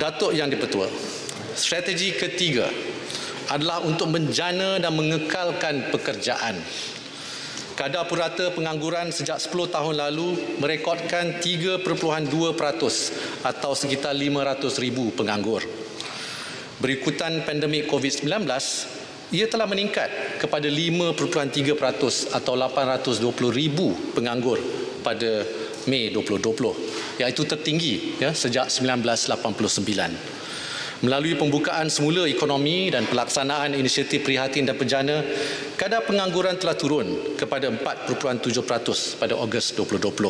Datuk Yang di-Pertua, strategi ketiga adalah untuk menjana dan mengekalkan pekerjaan. Kadar purata pengangguran sejak 10 tahun lalu merekodkan 3.2% atau sekitar 500,000 penganggur. Berikutan pandemik COVID-19, ia telah meningkat kepada 5.3% atau 820,000 penganggur pada Mei 2020, iaitu tertinggi sejak 1989. Melalui pembukaan semula ekonomi dan pelaksanaan inisiatif prihatin dan penjana, kadar pengangguran telah turun kepada 4.7% pada Ogos 2020.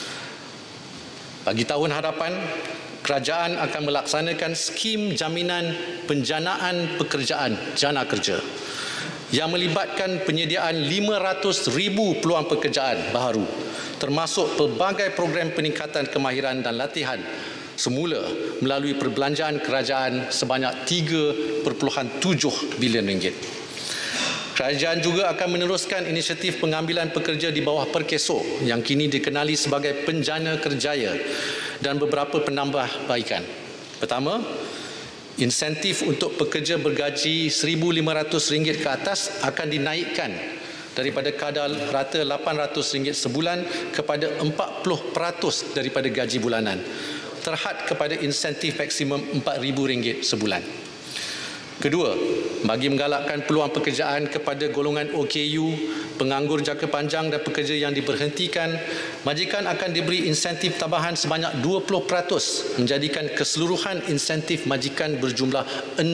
Bagi tahun hadapan, kerajaan akan melaksanakan skim jaminan penjanaan pekerjaan jana kerja yang melibatkan penyediaan 500,000 peluang pekerjaan baharu, termasuk pelbagai program peningkatan kemahiran dan latihan semula melalui perbelanjaan kerajaan sebanyak RM3.7 bilion. Kerajaan juga akan meneruskan inisiatif pengambilan pekerja di bawah Perkeso yang kini dikenali sebagai Penjana Kerjaya dan beberapa penambahbaikan. Pertama, insentif untuk pekerja bergaji RM1,500 ke atas akan dinaikkan daripada kadar rata RM800 sebulan kepada 40% daripada gaji bulanan, terhad kepada insentif maksimum RM4,000 sebulan. Kedua, bagi menggalakkan peluang pekerjaan kepada golongan OKU, penganggur jangka panjang dan pekerja yang diberhentikan, majikan akan diberi insentif tambahan sebanyak 20%, menjadikan keseluruhan insentif majikan berjumlah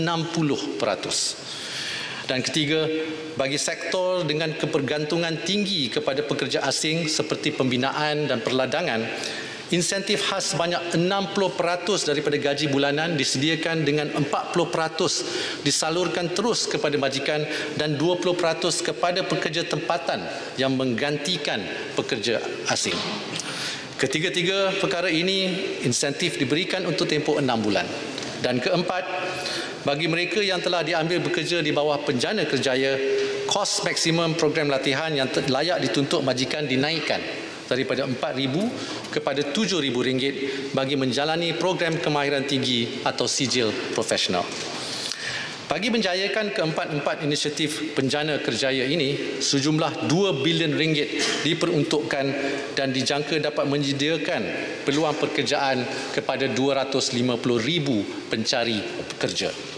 60%. Dan ketiga, bagi sektor dengan kepergantungan tinggi kepada pekerja asing seperti pembinaan dan perladangan, insentif khas sebanyak 60% daripada gaji bulanan disediakan dengan 40% disalurkan terus kepada majikan dan 20% kepada pekerja tempatan yang menggantikan pekerja asing. Ketiga-tiga perkara ini insentif diberikan untuk tempoh 6 bulan. Dan keempat, bagi mereka yang telah diambil bekerja di bawah Penjana Kerjaya, kos maksimum program latihan yang layak dituntut majikan dinaikkan daripada RM4,000 kepada RM7,000 bagi menjalani program kemahiran tinggi atau sijil profesional. Bagi menjayakan keempat-empat inisiatif Penjana Kerjaya ini, sejumlah RM2 bilion diperuntukkan dan dijangka dapat menyediakan peluang pekerjaan kepada 250,000 pencari pekerja.